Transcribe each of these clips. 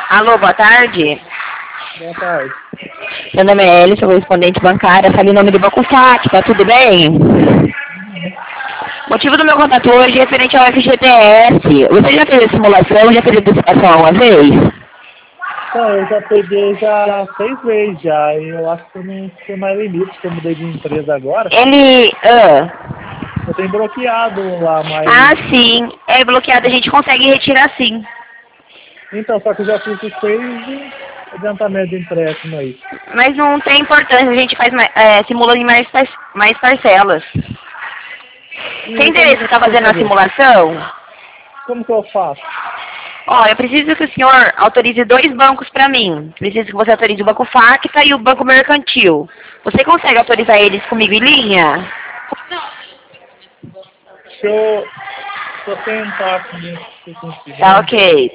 Alô, boa tarde. Boa tarde. Meu nome é Elis, sou correspondente bancária, falei em nome do Banco FAC, tá tudo bem? O motivo do meu contato hoje é referente ao FGTS. Você já fez a simulação, já fez a antecipação uma vez? Então, eu já peguei já 6 vezes já, e eu acho que eu não tenho mais limite, que eu mudei de empresa agora. Ele... Eu tenho bloqueado lá, Ah, mas... sim. É bloqueado, a gente consegue retirar sim. Então, só que eu já fiz os 6 adiantamentos de empréstimo aí. Mas não tem importância, a gente faz simula em mais parcelas. Tem E como interesse em que estar eu vou fazendo a fazer? simulação? Como que eu faço? Ó, eu preciso que o senhor autorize 2 bancos para mim. Preciso que você autorize o Banco Facta e o Banco Mercantil. Você consegue autorizar eles comigo em linha? Deixa eu tentar aqui, se eu consigo. Tá Vamos ver. ok.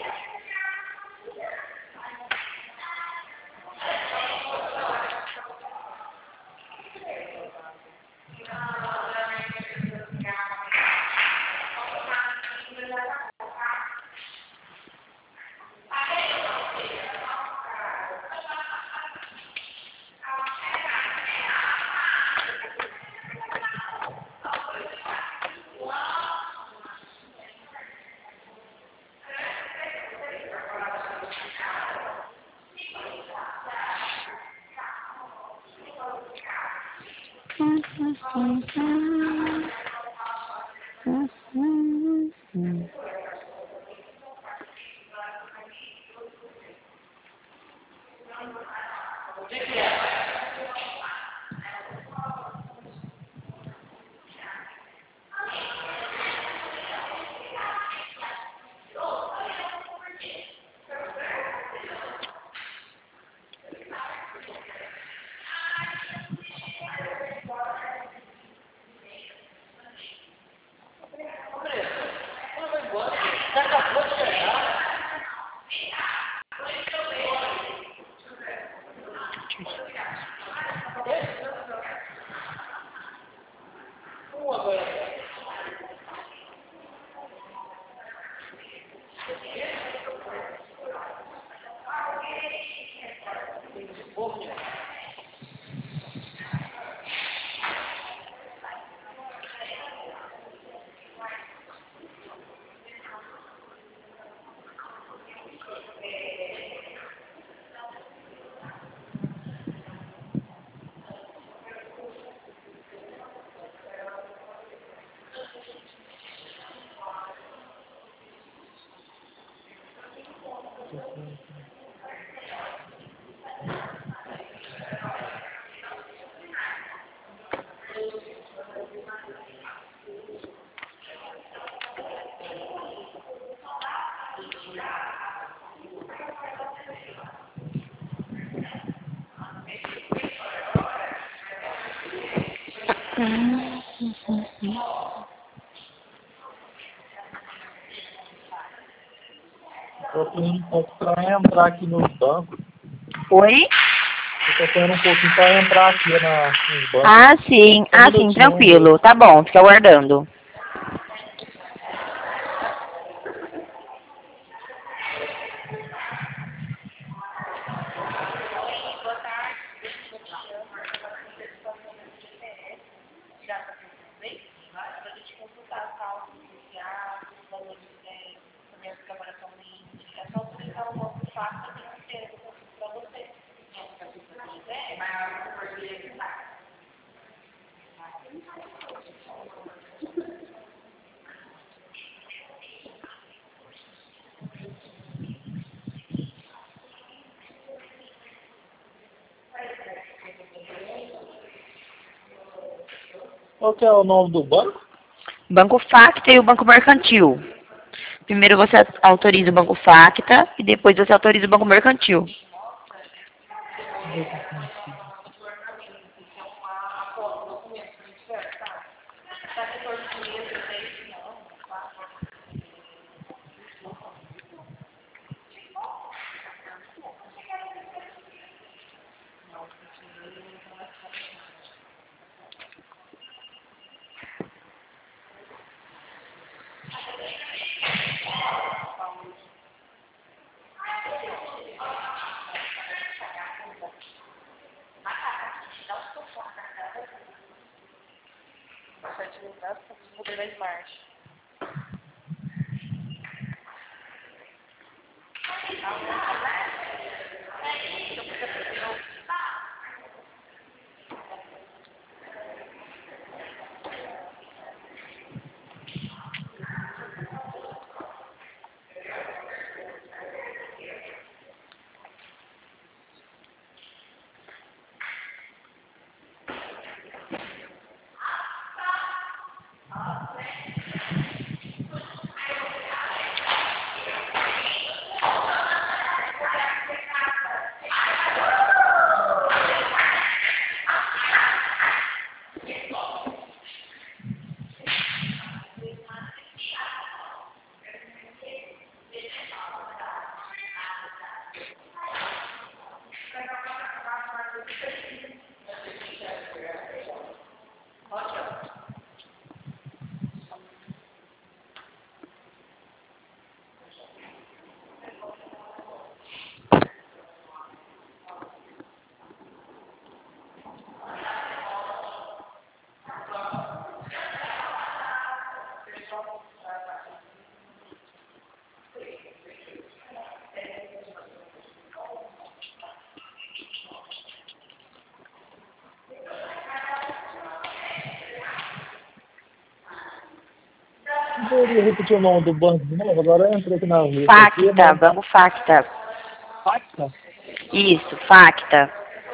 Estou pedindo um pouco para entrar aqui nos bancos. Oi? Eu estou pedindo um pouquinho para entrar aqui nos bancos. Ah, sim. Só um Ah, sim, minutinho, vamos ver. tranquilo. Tá bom, fica aguardando. Qual que é o nome do banco? Banco Facta e o Banco Mercantil. Primeiro você autoriza o Banco Facta e depois você autoriza o Banco Mercantil. Deixa eu ver se eu consigo. Mudei na Smart. Poderia repetir o nome do banco de novo? Agora eu entrei aqui na lista. Facta, Banco Facta. Facta? Isso, Facta.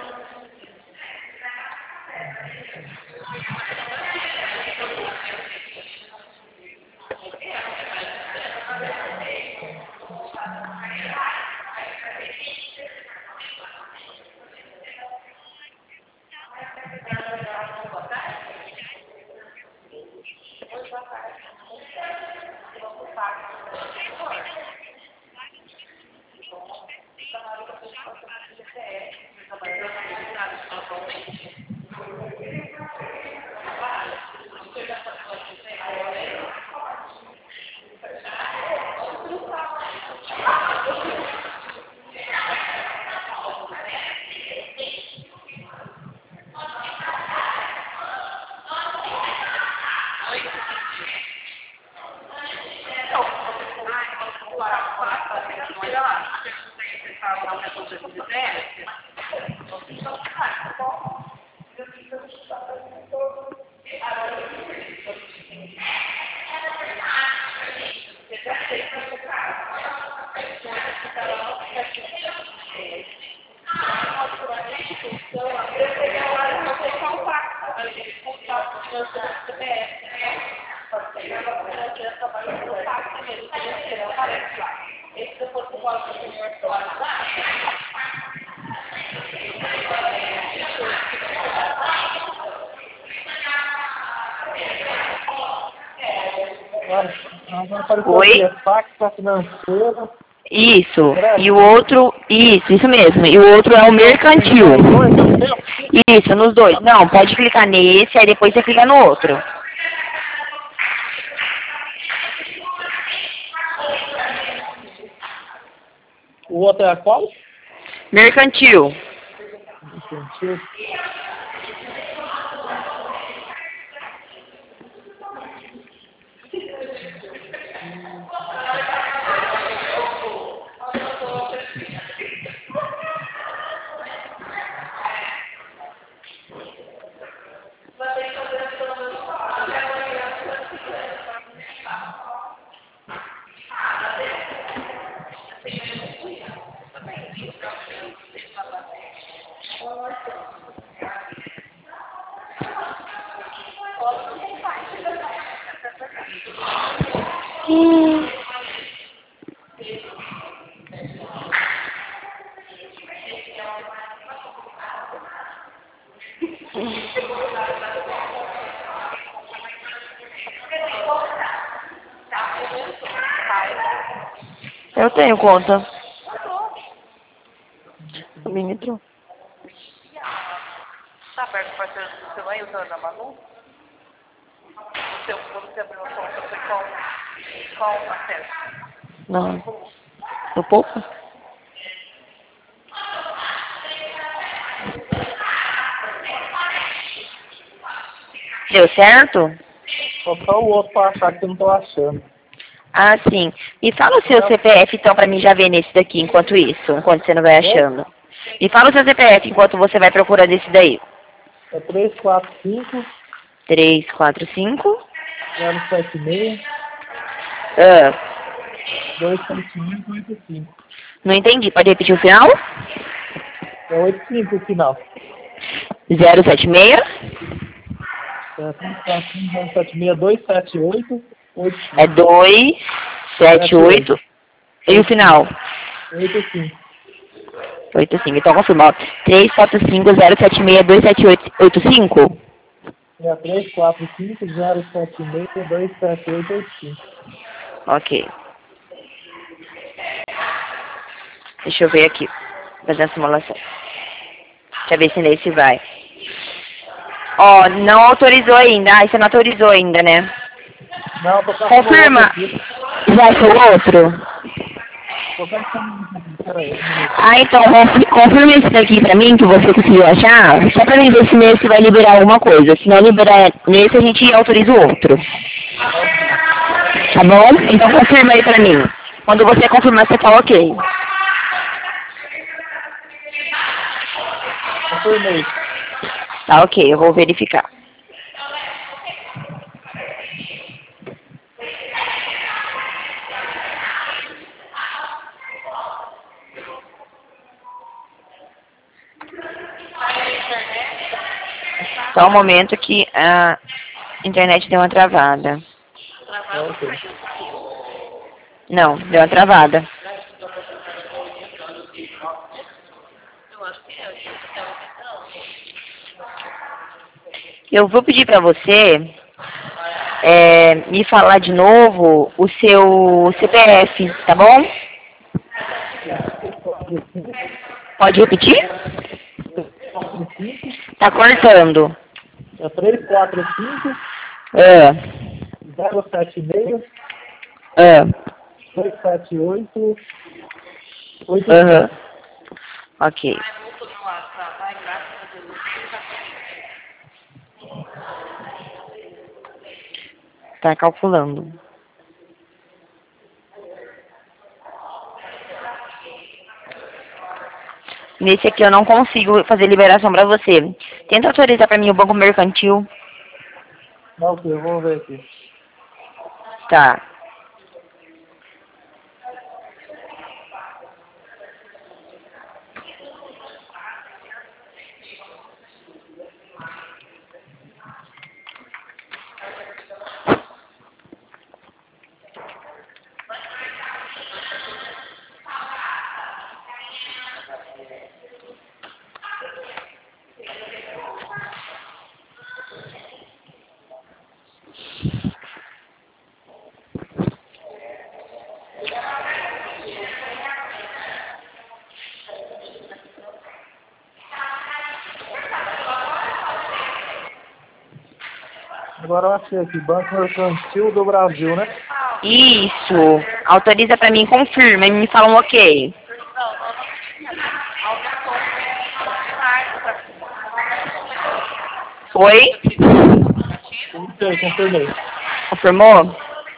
Oi? Facta financeira. Isso. E o outro, isso mesmo. E o outro é o mercantil. Isso, nos dois. Não, pode clicar nesse, aí depois você clica no outro. O outro é qual? Mercantil. Mercantil. Eu tenho conta. Também entrou. Tá aberto o parceiro do seu aí, usando a Manu? Você abriu a conta, foi qual acesso? Não. No pouco? Deu certo? Só o outro pra achar que eu não tô achando. Ah, sim. Me fala o seu CPF, então, pra mim já ver nesse daqui, enquanto isso, enquanto você não vai achando. Me fala o seu CPF enquanto você vai procurando esse daí. É 345 345 076 Ah, 27885. não entendi. Pode repetir o final? É 85 o final. 076 É 345 076 278 é 85. 278 e o final? 85. 85. Então confirma, ó. 345-076-27885? É 345 076 27885. Ok. Deixa eu ver aqui. Fazer a simulação. Deixa eu ver se nesse vai. Ó, não autorizou ainda. Ah, você não autorizou ainda, né? Não, tô passando Confirma. outro aqui. Já achou outro? Tô passando outro aqui. Pera aí, um minuto. Ah, então, confirma esse daqui pra mim, que você conseguiu achar, só pra mim ver se nesse vai liberar alguma coisa. Se não liberar nesse, a gente autoriza o outro. Tá bom? Então confirma aí pra mim. Quando você confirmar, você fala ok. Confirmei. Tá ok, eu vou verificar. Só um momento que a internet deu uma travada. É, ok. Não, deu uma travada. Eu vou pedir pra você me falar de novo o seu CPF, tá bom? Pode repetir? 45 Tá cortando. é 345 Ah, 076 ah, 278 aham. 85. Ok. Tá calculando. Nesse aqui eu não consigo fazer liberação pra você. Tenta autorizar pra mim o banco mercantil. Ok, vamos ver aqui. Tá. Agora eu achei aqui, Banco Mercantil do Brasil, né? Isso. Autoriza pra mim, confirma e me fala um ok. Oi? Ok, confirmei. Confirmou?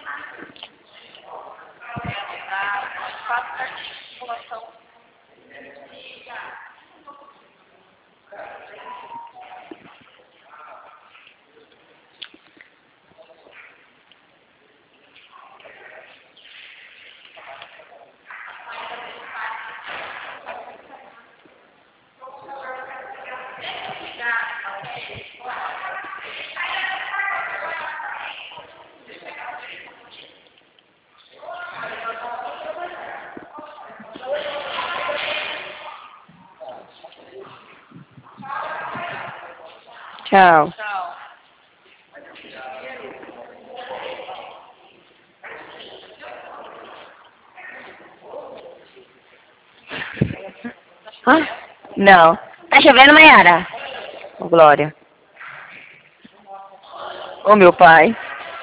Tchau. Ah, não. Tá chovendo, Mayara? Ô, Glória. Ô, meu pai.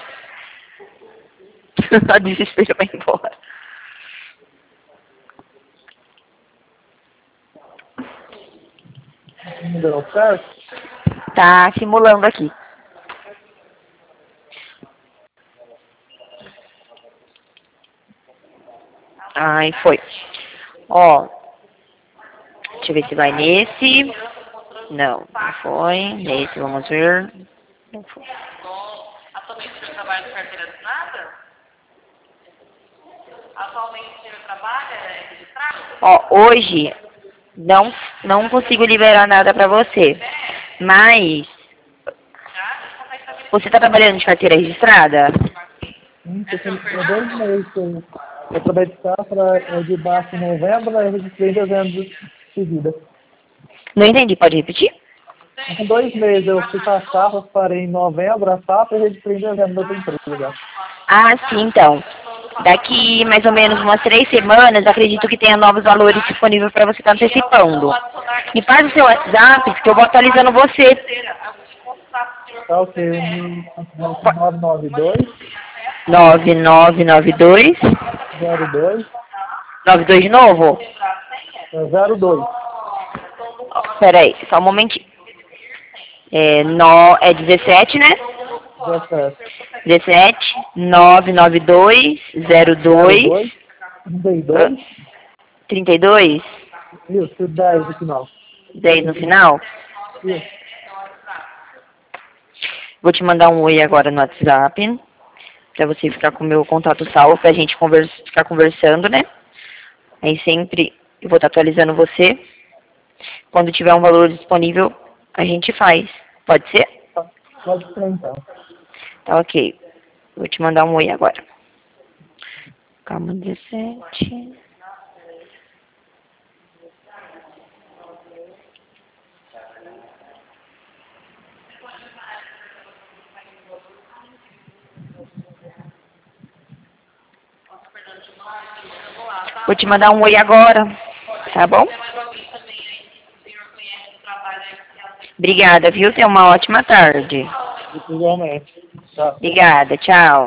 A desespero vai embora. Não deu certo? Tá simulando aqui. Ai, foi. Ó, deixa eu ver se vai nesse. Não, não foi. Nesse, vamos ver. Não foi. Atualmente você trabalha de carteira assinada? Atualmente você trabalha registrado? Ó, hoje não consigo liberar nada pra você. Mas você tá trabalhando de carteira registrada? Há 2 meses que eu trabalhei de safra de baixo em novembro, aí eu registrei em dezembro de seguida. Não entendi, pode repetir? Com 2 meses eu fiz a safra, parei em novembro, a safra e registrei em dezembro da outra empresa. Ah, sim, então. Daqui mais ou menos umas 3 semanas, acredito que tenha novos valores disponíveis para você estar antecipando. Me passa o seu WhatsApp, que eu vou atualizando você. Tá ok, 992 9992 02 92 de novo? 02 Peraí, só um momentinho. É 17, né? 17 17 992 02 32 32 isso, 10 no final. 10 no final. Isso. Vou te mandar um oi agora no WhatsApp, pra você ficar com o meu contato salvo, pra gente ficar conversando, né? Aí sempre eu vou estar atualizando você. Quando tiver um valor disponível, a gente faz. Pode ser? Pode ser então. Tá ok. Vou te mandar um oi agora. Calma, 17. Vou te mandar um oi agora, tá bom? Obrigada, viu? Tenha uma ótima tarde. Igualmente. Tá. Obrigada, tchau.